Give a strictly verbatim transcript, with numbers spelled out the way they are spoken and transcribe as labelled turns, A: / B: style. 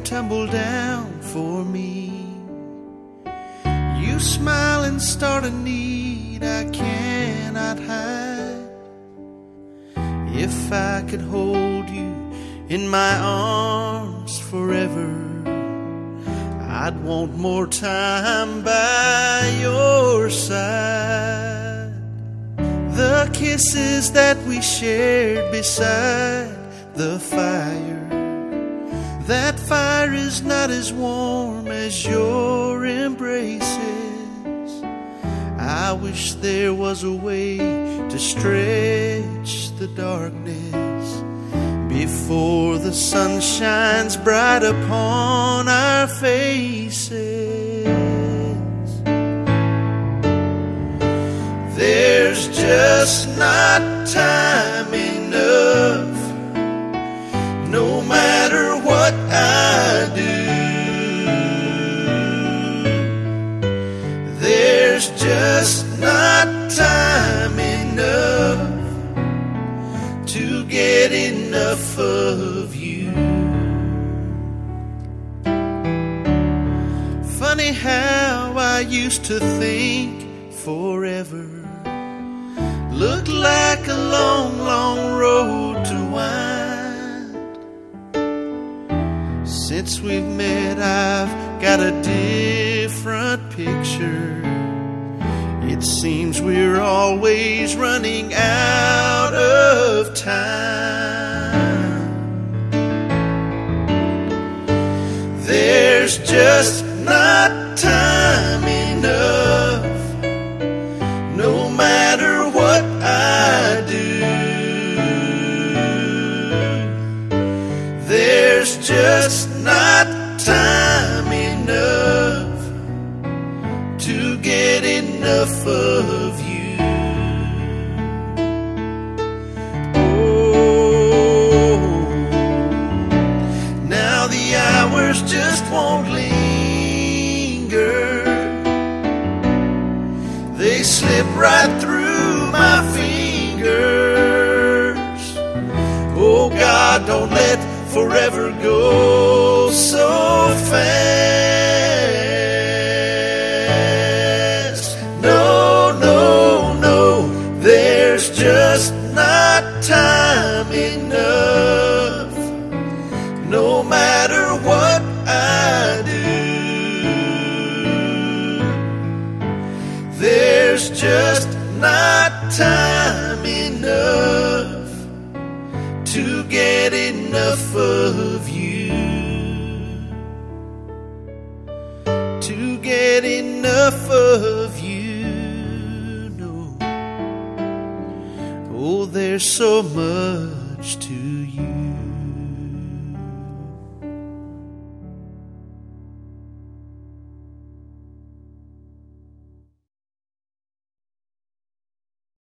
A: tumble down for me. You smile and start a need I cannot hide. If I could hold you in my arms forever, I'd want more time by your side. The kisses that we shared beside the fire, that fire is not as warm as your embraces. I wish there was a way to stretch the darkness before the sun shines bright upon our faces. There's just not time enough, no matter what I do. There's just not time enough to get enough of you. Funny how I used to think forever looked like a long, long road to wind. Since we've met, I've got a different picture. It seems we're always running out of time. There's just not time enough, no matter what I do. There's just not time enough to get enough of you. Oh, now the hours just won't linger. They slip right through my fingers. Oh God, don't let forever go so fast. No, no, no, there's just not time enough, no matter what I do. There's just not time enough to get enough of you, to get enough of you, no. Oh, there's so much